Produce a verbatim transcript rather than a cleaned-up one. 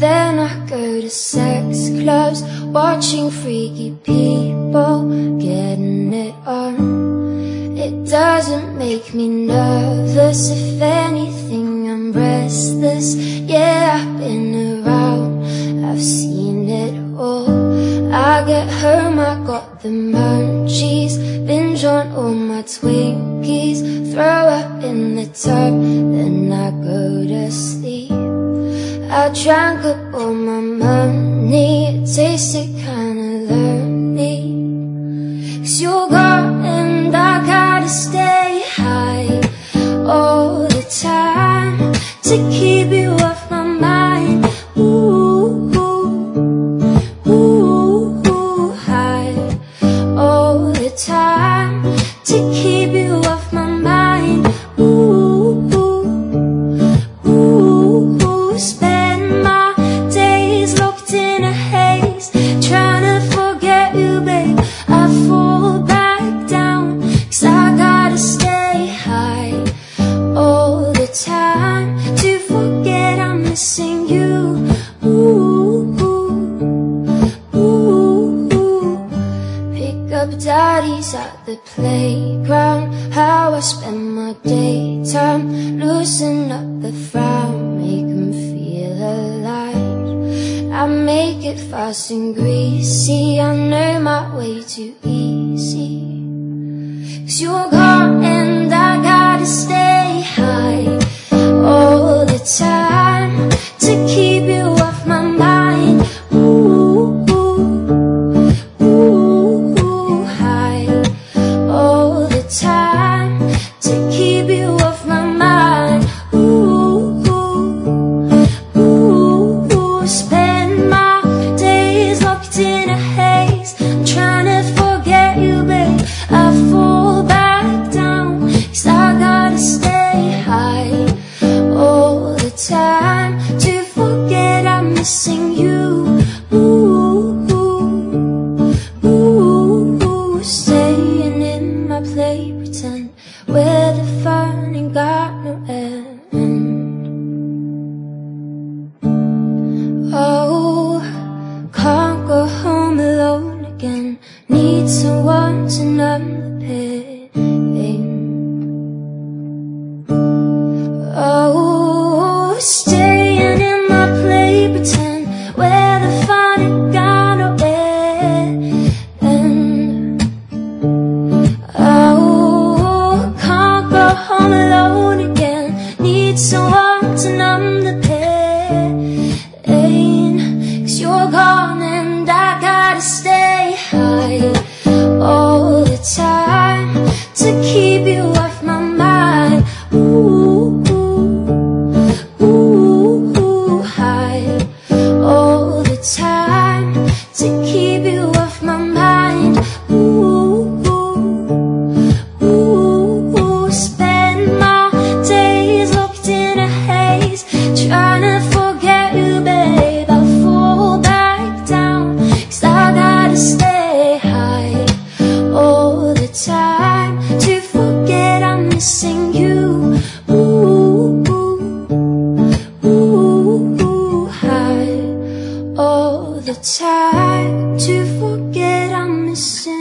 then I go to sex clubs, watching freaky people getting it on. It doesn't make me nervous, if anything I'm restless. Yeah, I've been around, I've seen it all. I get home, I got the munchies, binge on all my Twinkies, throw up in the tub, then I go to sleep. I drank up all my money, it tasted kinda lonely. 'Cause you're gone and I gotta stay high all the time to keep you off my mind. Ooh, ooh, ooh, high all the time to keep you off my mind. Ooh, ooh, ooh, spend my days locked in a haze, trying to forget you, babe. I fall back down, 'cause I gotta stay high all the time to forget I'm missing you. Ooh, ooh, ooh, ooh. Pick up daddies at the playground, how I spend my daytime, loosen up the frown, make 'em feel alive. I make it fast and greasy, I know my way too easy. 'Cause you're gone and I gotta stay high all the time to keep you off my mind. Ooh, ooh, ooh, high all the time to keep you off my mind. Ooh, ooh, ooh, spend my days locked in a haze, I'm trying to forget you, babe. I fall back down, 'cause I gotta stay high all the time to forget I'm missing you. Ooh, ooh, ooh, staying in my play pretend, where the fun ain't got no end. Oh, can't go home alone again, need someone to numb the pain. Oh, staying in my play pretend, where the fun ain't got no end. Oh, can't go home alone again, need someone to numb the pain. 'Cause you're gone and I gotta stay high all the time to keep you off my mind. Ooh, ooh, ooh, high all the time to keep you off my mind. Ooh, ooh, ooh, spend my days locked in a haze, trying to forget you, babe. I fall back down, 'cause I gotta stay high all the time to forget I'm missing you. Ooh, ooh, ooh, high all the time to forget I'm missing